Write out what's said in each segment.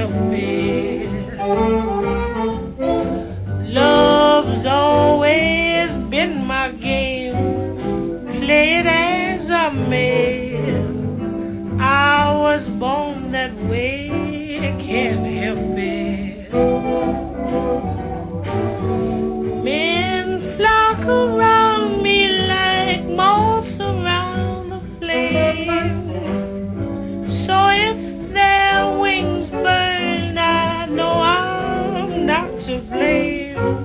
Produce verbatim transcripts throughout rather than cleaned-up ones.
help it. Love's always been my game, play it as I may. I was born that way, can't help it. Men flock around me like moths around a flame. So if their wings burn, I know I'm not to blame.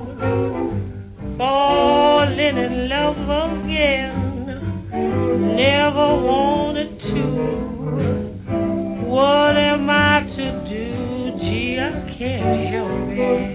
Falling in love again, never wanted to. What am I to do? Gee, I can't help it.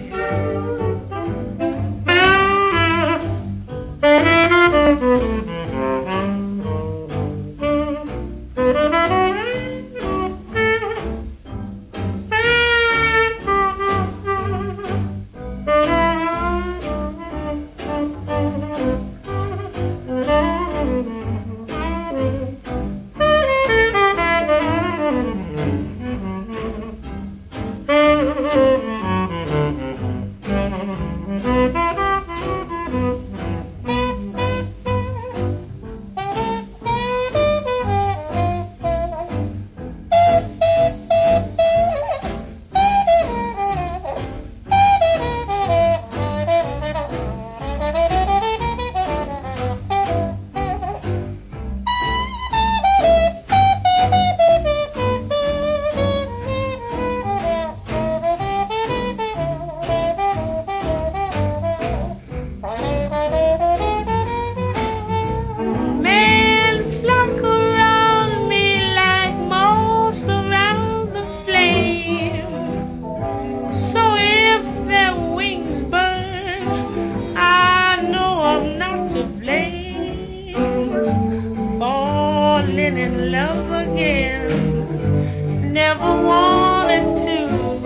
In love again, never wanted to.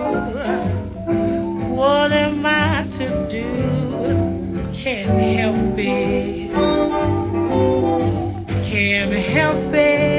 What am I to do? Can't help it. Can't help it.